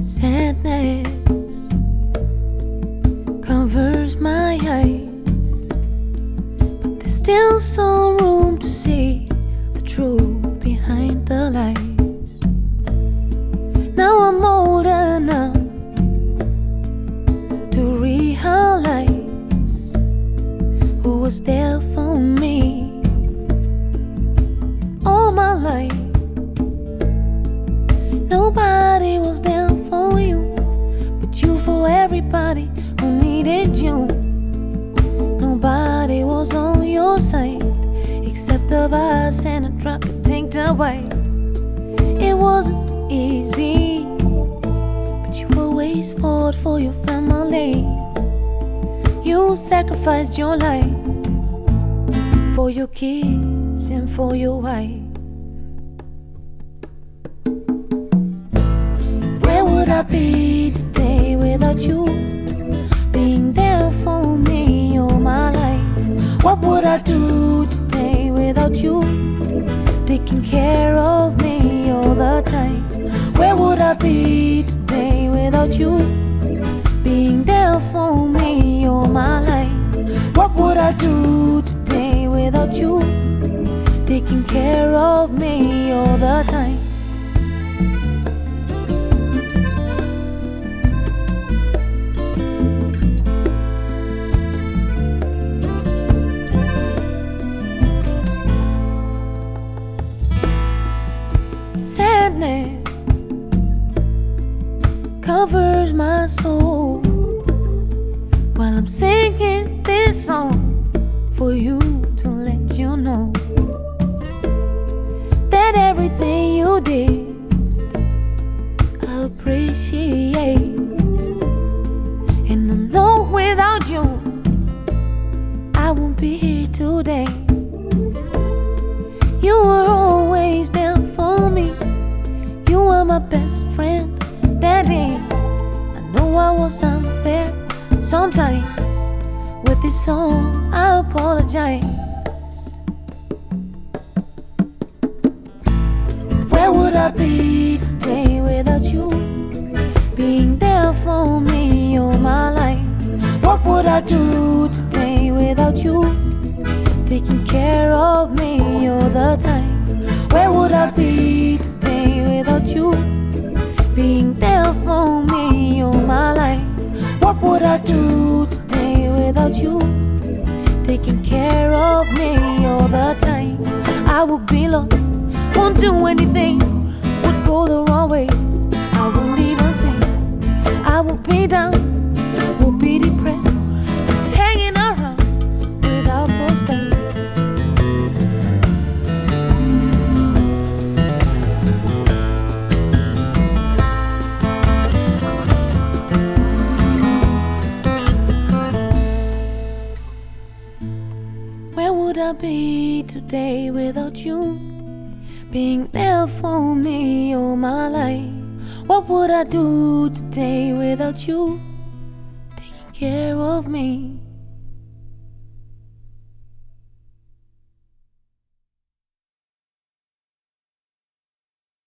Sadness covers my eyes, but there's still some room to see the truth behind the lies. Now I'm old enough to realize who was there for me all my life. Nobody was there for you, but you for everybody who needed you. Nobody was on your side except the us and a drop that tanked away. It wasn't easy, but you always fought for your family. You sacrificed your life for your kids and for your wife. Where would I be today without you being there for me all my life? What would I do today without you taking care of me all the time? Where would I be today without you being there for me all my life? What would I do today without you taking care of me all the time? Sadness covers my soul while I'm singing this song for you to let you know that everything you did I appreciate. And I know without you I won't be here today. You were always there for me. You were my best friend, Daddy. I know I was unfair sometimes. With this song, I apologize. Where would I be today without you being there for me all my life? What would I do today without you taking care of me all the time? Where would I be today without you being there for me all my life? What would I do today without you taking care of me all the time? I would be lost, won't do anything, would go the wrong way. I wouldn't even sing. I would be down, would be depressed, just hanging around without no space. Where would I be today without you being there for me all my life? What would I do today without you taking care of me?